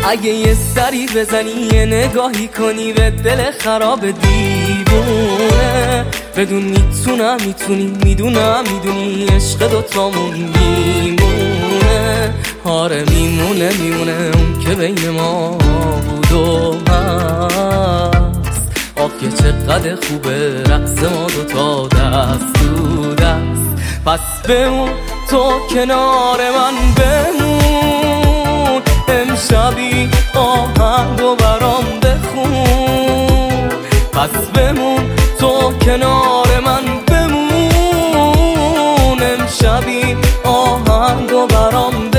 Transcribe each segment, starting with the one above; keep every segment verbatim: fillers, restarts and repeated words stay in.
اگه یه سری بزنی یه نگاهی کنی به دل خراب دیوونه، بدون میتونم میتونی میدونم میدونی عشق دوتامون میمونه. آره میمونه میمونه اون که بین ما بود و هست. آخ که چقدر خوبه رقص ما دوتا دست تو دست. پس بمون تو کنار من بمون، امشبی آهنگ و برام بخون. پس بمون تو کنار من بمون، امشبی آهنگ و برام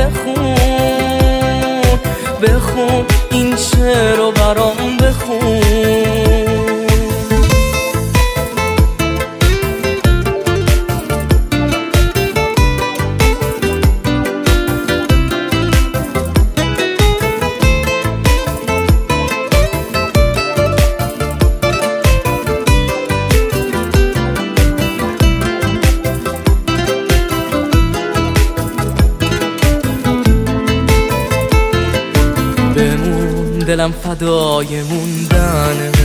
بخون. بخون این شعر رو برام بخون. بمون دلم فدای موندنت،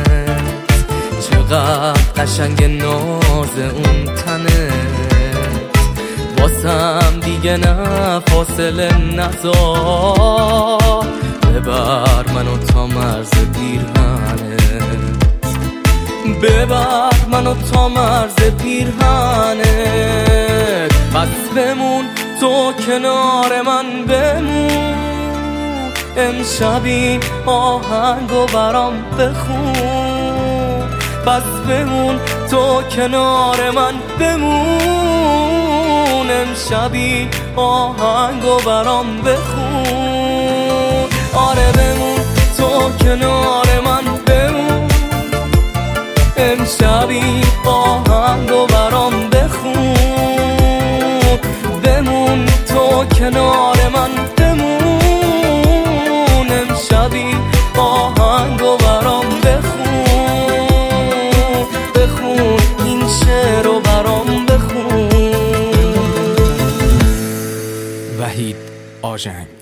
چقدر قشنگ ناز اون تنت. واسم دیگه نه فاصله نذار، ببر منو تا مرز پیرهنت. ببر منو تا مرز پیرهنت. پس بمون تو کنار من بمون، امشبی آهنگ و برام بخون. پس بمون تو کنار من بمون، امشبی آهنگ و برام بخون. آره بمون تو کنار من بمون، امشبی آهنگ و برام بخون. بمون تو کنار من بمون، امشبی آهنگ و برام بخون. بخون این شعر رو برام بخون. وحید آژنگ.